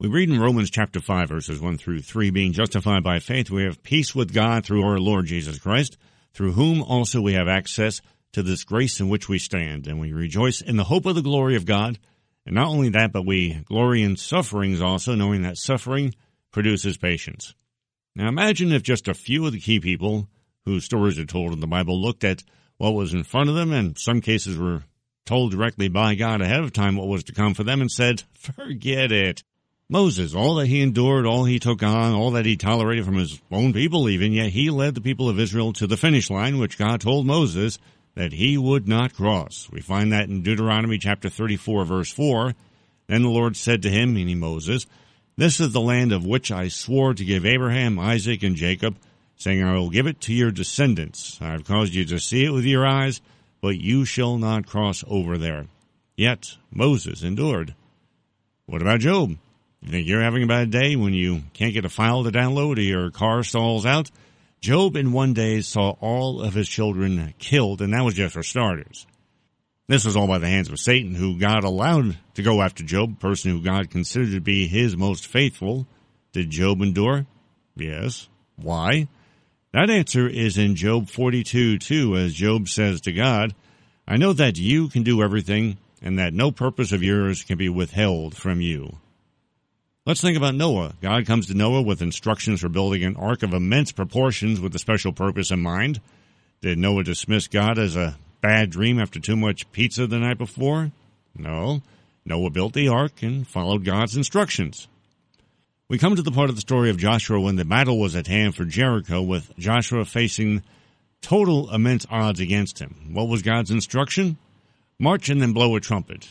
We read in Romans chapter 5, verses 1 through 3, being justified by faith, we have peace with God through our Lord Jesus Christ, through whom also we have access to this grace in which we stand, and we rejoice in the hope of the glory of God. And not only that, but we glory in sufferings also, knowing that suffering produces patience. Now imagine if just a few of the key people whose stories are told in the Bible looked at what was in front of them, and in some cases were told directly by God ahead of time what was to come for them, and said, forget it. Moses, all that he endured, all he took on, all that he tolerated from his own people even, yet he led the people of Israel to the finish line, which God told Moses that he would not cross. We find that in Deuteronomy chapter 34, verse 4. Then the Lord said to him, meaning Moses, this is the land of which I swore to give Abraham, Isaac, and Jacob, saying, I will give it to your descendants. I have caused you to see it with your eyes, but you shall not cross over there. Yet Moses endured. What about Job? You think you're having a bad day when you can't get a file to download or your car stalls out? Job in one day saw all of his children killed, and that was just for starters. This was all by the hands of Satan, who God allowed to go after Job, a person who God considered to be his most faithful. Did Job endure? Yes. Why? That answer is in Job 42:2, as Job says to God, I know that you can do everything, and that no purpose of yours can be withheld from you. Let's think about Noah. God comes to Noah with instructions for building an ark of immense proportions with a special purpose in mind. Did Noah dismiss God as a bad dream after too much pizza the night before? No. Noah built the ark and followed God's instructions. We come to the part of the story of Joshua when the battle was at hand for Jericho, with Joshua facing total immense odds against him. What was God's instruction? March and then blow a trumpet.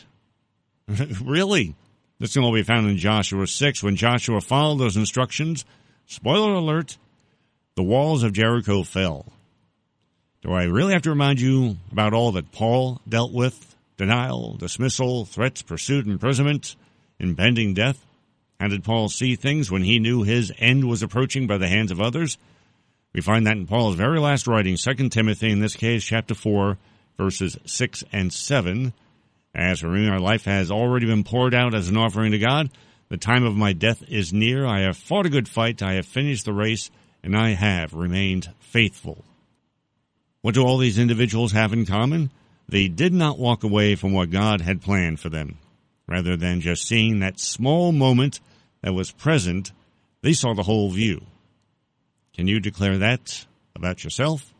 Really? This can all be found in Joshua 6. When Joshua followed those instructions, spoiler alert, the walls of Jericho fell. Do I really have to remind you about all that Paul dealt with? Denial, dismissal, threats, pursuit, imprisonment, impending death? How did Paul see things when he knew his end was approaching by the hands of others? We find that in Paul's very last writing, 2 Timothy, in this case, chapter 4, verses 6 and 7. As for me, my life has already been poured out as an offering to God. The time of my death is near. I have fought a good fight. I have finished the race, and I have remained faithful. What do all these individuals have in common? They did not walk away from what God had planned for them. Rather than just seeing that small moment that was present, they saw the whole view. Can you declare that about yourself?